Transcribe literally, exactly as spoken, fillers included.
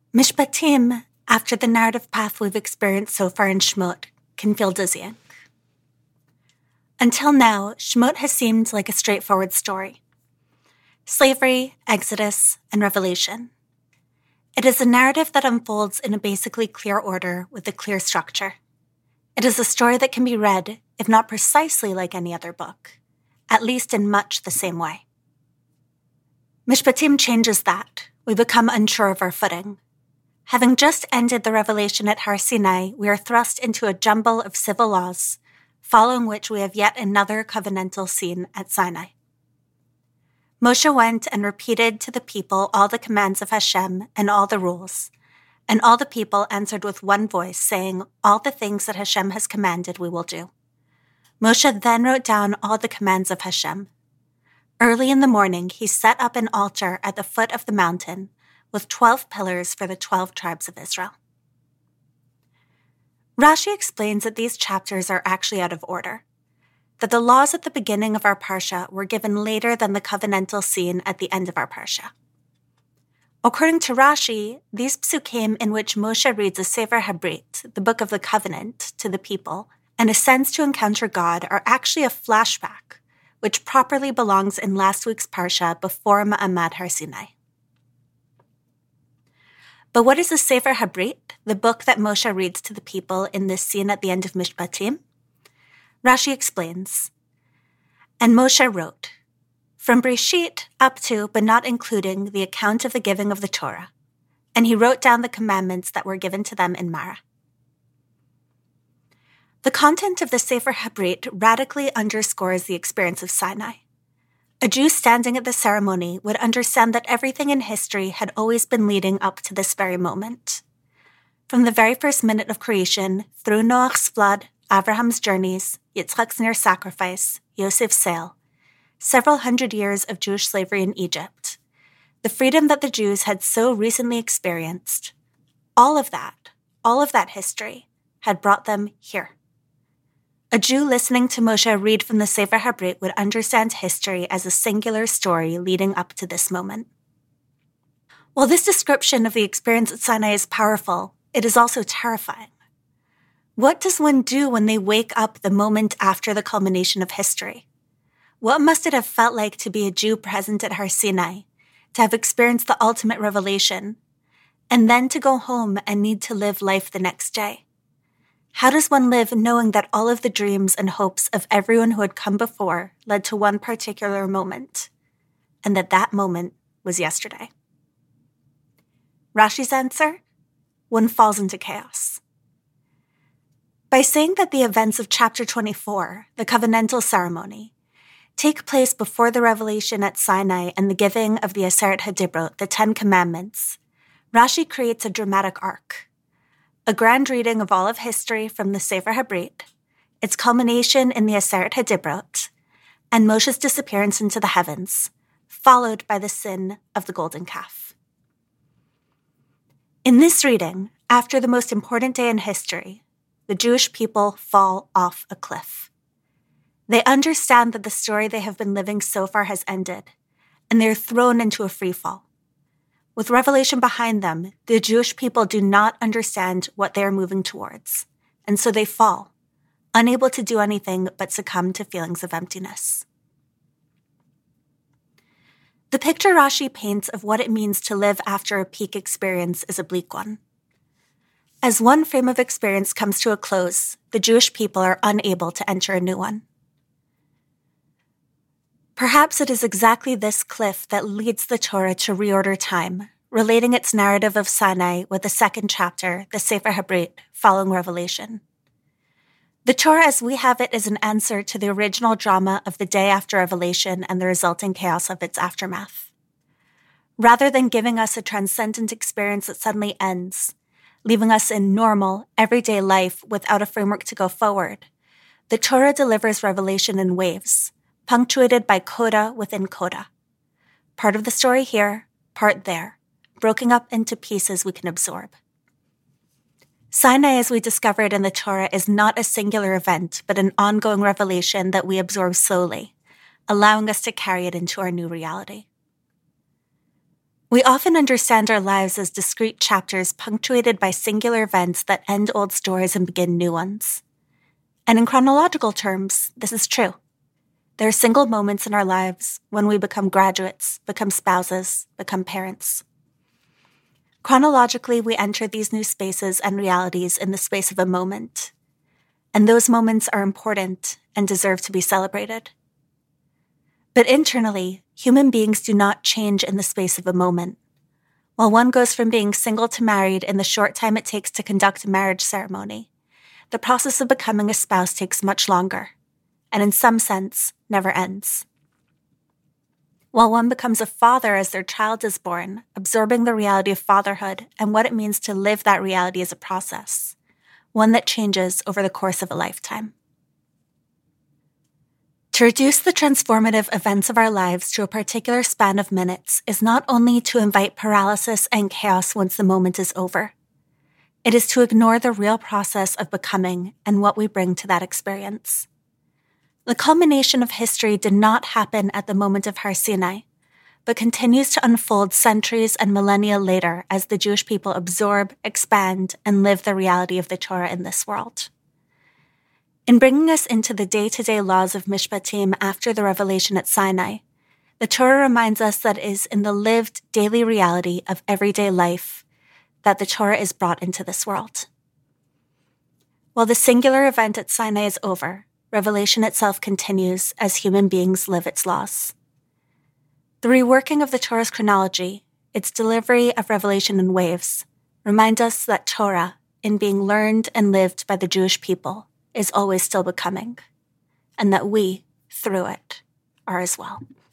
Mishpatim, after the narrative path we've experienced so far in Shemot, can feel dizzying. Until now, Shemot has seemed like a straightforward story. Slavery, Exodus, and Revelation. It is a narrative that unfolds in a basically clear order with a clear structure. It is a story that can be read, if not precisely like any other book, at least in much the same way. Mishpatim changes that. We become unsure of our footing. Having just ended the revelation at Har Sinai, we are thrust into a jumble of civil laws, following which we have yet another covenantal scene at Sinai. Moshe went and repeated to the people all the commands of Hashem and all the rules, and all the people answered with one voice, saying, "All the things that Hashem has commanded we will do." Moshe then wrote down all the commands of Hashem. Early in the morning, he set up an altar at the foot of the mountain with twelve pillars for the twelve tribes of Israel. Rashi explains that these chapters are actually out of order, that the laws at the beginning of our parsha were given later than the covenantal scene at the end of our parsha. According to Rashi, these psukim in which Moshe reads a Sefer HaBrit, the Book of the Covenant, to the people, and ascends to encounter God are actually a flashback, which properly belongs in last week's parsha before Ma'amad Har Sinai. But what is the Sefer HaBrit, the book that Moshe reads to the people in this scene at the end of Mishpatim? Rashi explains, "And Moshe wrote, from Breshit up to, but not including, the account of the giving of the Torah, and he wrote down the commandments that were given to them in Marah." The content of the Sefer HaBrit radically underscores the experience of Sinai. A Jew standing at the ceremony would understand that everything in history had always been leading up to this very moment. From the very first minute of creation, through Noach's flood, Abraham's journeys, Yitzchak's near sacrifice, Yosef's sale, several hundred years of Jewish slavery in Egypt, the freedom that the Jews had so recently experienced, all of that, all of that history had brought them here. A Jew listening to Moshe read from the Sefer HaBrit would understand history as a singular story leading up to this moment. While this description of the experience at Sinai is powerful, it is also terrifying. What does one do when they wake up the moment after the culmination of history? What must it have felt like to be a Jew present at Har Sinai, to have experienced the ultimate revelation, and then to go home and need to live life the next day? How does one live knowing that all of the dreams and hopes of everyone who had come before led to one particular moment, and that that moment was yesterday? Rashi's answer? One falls into chaos. By saying that the events of chapter twenty-four, the covenantal ceremony, take place before the revelation at Sinai and the giving of the Aseret HaDibrot, the Ten Commandments, Rashi creates a dramatic arc. A grand reading of all of history from the Sefer HaBrit, its culmination in the Aseret HaDibrot, and Moshe's disappearance into the heavens, followed by the sin of the golden calf. In this reading, after the most important day in history, the Jewish people fall off a cliff. They understand that the story they have been living so far has ended, and they are thrown into a free fall. With revelation behind them, the Jewish people do not understand what they are moving towards, and so they fall, unable to do anything but succumb to feelings of emptiness. The picture Rashi paints of what it means to live after a peak experience is a bleak one. As one frame of experience comes to a close, the Jewish people are unable to enter a new one. Perhaps it is exactly this cliff that leads the Torah to reorder time, relating its narrative of Sinai with the second chapter, the Sefer HaBrit, following Revelation. The Torah as we have it is an answer to the original drama of the day after Revelation and the resulting chaos of its aftermath. Rather than giving us a transcendent experience that suddenly ends, leaving us in normal, everyday life without a framework to go forward, the Torah delivers revelation in waves, punctuated by coda within coda. Part of the story here, part there, broken up into pieces we can absorb. Sinai, as we discover it in the Torah, is not a singular event, but an ongoing revelation that we absorb slowly, allowing us to carry it into our new reality. We often understand our lives as discrete chapters punctuated by singular events that end old stories and begin new ones. And in chronological terms, this is true. There are single moments in our lives when we become graduates, become spouses, become parents. Chronologically, we enter these new spaces and realities in the space of a moment. And those moments are important and deserve to be celebrated. But internally, human beings do not change in the space of a moment. While one goes from being single to married in the short time it takes to conduct a marriage ceremony, the process of becoming a spouse takes much longer, and in some sense, never ends. While one becomes a father as their child is born, absorbing the reality of fatherhood and what it means to live that reality is a process, one that changes over the course of a lifetime. To reduce the transformative events of our lives to a particular span of minutes is not only to invite paralysis and chaos once the moment is over. It is to ignore the real process of becoming and what we bring to that experience. The culmination of history did not happen at the moment of Har Sinai, but continues to unfold centuries and millennia later as the Jewish people absorb, expand, and live the reality of the Torah in this world. In bringing us into the day-to-day laws of Mishpatim after the revelation at Sinai, the Torah reminds us that it is in the lived daily reality of everyday life that the Torah is brought into this world. While the singular event at Sinai is over, Revelation itself continues as human beings live its laws. The reworking of the Torah's chronology, its delivery of revelation in waves, remind us that Torah, in being learned and lived by the Jewish people, is always still becoming, and that we, through it, are as well.